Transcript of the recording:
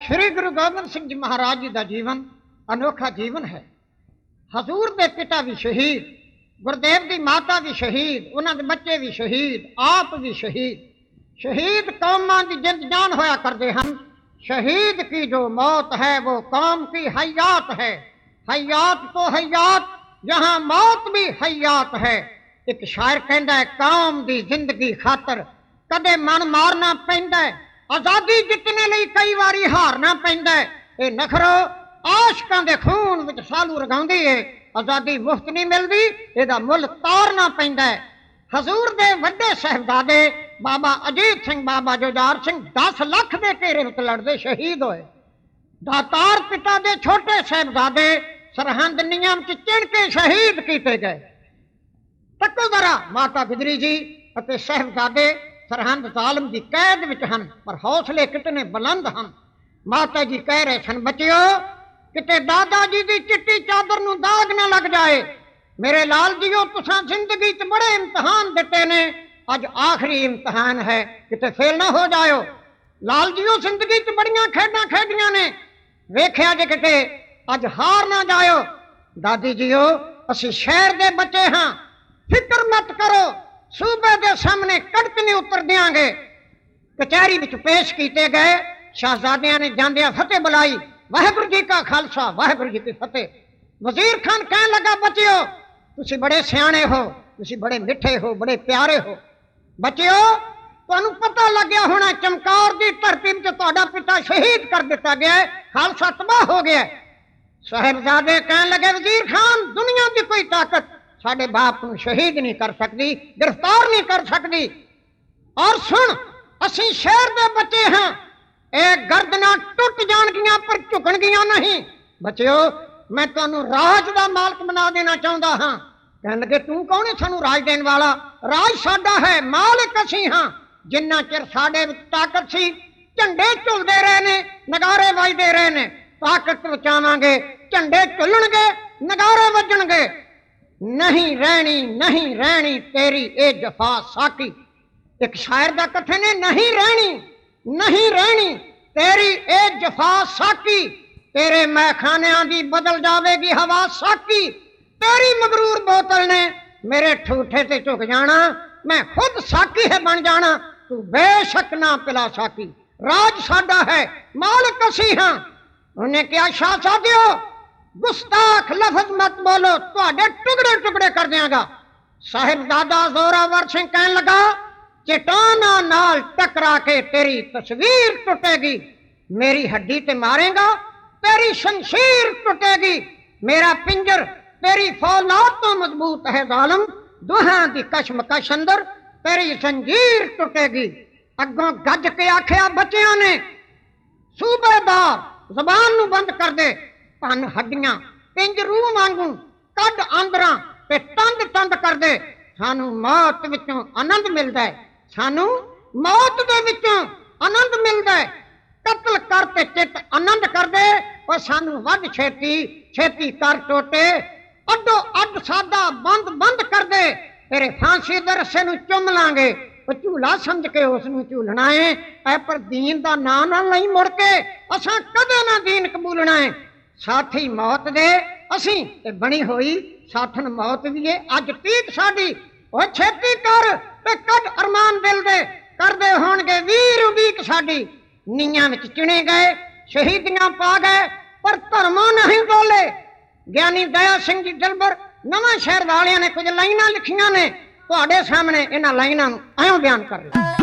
श्री गुरु गोबिंद सिंह जी महाराज जी का जीवन अनोखा जीवन है। हजूर के पिता भी शहीद, गुरदेव की माता भी शहीद, उन्होंने बच्चे भी शहीद, आप भी शहीद। शहीद कौमां की जिंद जान होया करते हैं। शहीद की जो मौत है वो कौम की हयात है। हयात तो हयात, जहां मौत भी हयात है। एक शायर कहता है, कौम की जिंदगी खातर कदे मन मारना पैंदा है, आजादी जितने लिए कई बारी हारना पैंदा है। ये नखरो आशकां दे खून विच सालू रगाउंदी है। आजादी मुफ्त नहीं मिलती, इसदा मुल तारना पैंदा है। हजूर दे वड्डे साहिबजादे बाबा अजीत सिंह, बाबा जुझार सिंह 10 लाख के घेरे विच लड़दे शहीद होए। दातार पिता दे छोटे साहिबजादे सरहंद नियम च चिण के शहीद किए गए। तको जरा, माता गुजरी जी अते साहिबजादे सरहंद जालम की कैद विच हन, पर हौसले कितने बुलंद हैं। माता जी कह रहे सन, बच्चियो किते दादा जी की चिट्टी चादर नूं दाग न लग जाए। मेरे लाल जीओ, तुसां जिंदगी च बड़े इम्तिहान दिते ने, अज आखिरी इम्तिहान है, किते फेल ना हो जाओ। लाल जीओ, जिंदगी च बड़ियां खेडां खेडियां ने, वेख्या जे किते अज हार ना जाओ। दादी जीओ, असीं शहर दे बच्चे हां, फिक्र मत करो, सूबे के सामने कड़क नहीं उतर देंगे। कचहरी में पेश किए गए। शहजादिया ने जांदिया फतेह बुलाई, वाहिगुरू जी का खालसा वाहिगुरू जी की फतेह। वजीर खान कह लगा, बच्चियो तुसी बड़े सियाणे हो, तुसी बड़े मिठे हो, बड़े प्यारे हो। बच्चियो तुहानू पता लग्या होना, चमकौर की धरती में तुहाडा पिता शहीद कर दिता गया है, खालसा तबाह हो गया। साहिबजादे कह लगे, वजीर खान दुनिया की कोई ताकत साडे बाप को शहीद नहीं कर सकती, गिरफ्तार नहीं कर सकती। और सुन, असी शहर के बच्चे हाँ, एक गर्दना टुट जाणगियां पर झुकणगियां नहीं। बच्चियो मैं तुहानू राज का मालक बना देना चाहता हाँ। कहन लगे, तू कौन है सानू राज देने वाला? राज साडा है, मालिक असी हाँ। जिन्ना चिर साडे विच ताकत सी, झंडे झुलदे रहे ने, नगारे वजदे रहे ने। ताकत बचावांगे, झंडे झुलणगे, नगारे वजणगे। नहीं रहनी, नहीं रहनी तेरी ए जफा साकी। एक शायर का कथन है, नहीं रहनी, नहीं रहनी तेरी ए जफा साकी। तेरे मैखानियां दी बदल जावेगी हवा साकी। तेरी मगरूर बोतल ने मेरे ठूठे ते झुक जाना, मैं खुद साकी है बन जाना, तू बेशक ना पिला साकी। राज साडा है, मालिक असी हां। उन्हें क्या, शहजादियो गुस्ताख लफज मत बोलो, तुहाडे टुकड़े टुकड़े कर देंगा। साहिबजादा जोरावर सिंह कहने लगा, चट्टाना नाल टकरा के तेरी तस्वीर टूटेगी। मेरी हड्डी ते मारेगा, तेरी शमशीर टूटेगी। मेरा पिंजर तेरी फौलाद तो मजबूत है जालम, दुहां दी कशमकश अंदर तेरी जंजीर टूटेगी। अगों गज के आखिया बच्चियां ने, सूबेदार जबान नू बंद कर दे, भन हड्डियां पिंज रूह वांगू कद आंदरां ते तंद तंद कर दे। सानू मौत विचों आनंद मिलदा है, सानू मौत दे विचों आनंद मिलदा है। कत्ल कर ते चित आनंद कर दे, और सानू वध छेती छेती कर टोटे। अड्डो अड्ड सादा बंद बंद कर दे, तेरे फांसी दे रस्से नू चुम लांगे। झूला समझ के उसनू झूलना है, ऐ पर दीन दा नाम ना नहीं मुड़ के असां कदे ना दीन कबूलना है। साथी मौत दे असी ते बनी होई साथन मौत भी है। अज तीक साडी ओ छेती कर ते कद अरमान दिल दे, करदे होणगे वीर उदीक साडी। नीयां विच चिणे गए, शहीदियां पा गए, पर धर्मों नहीं डोले। ज्ञानी दया सिंह जी जलबर नवां शहर वालियां ने कुछ लाइनां लिखियां ने, तुहाडे सामने इन्हां लाइनां नूं ऐं बयान कर रहे।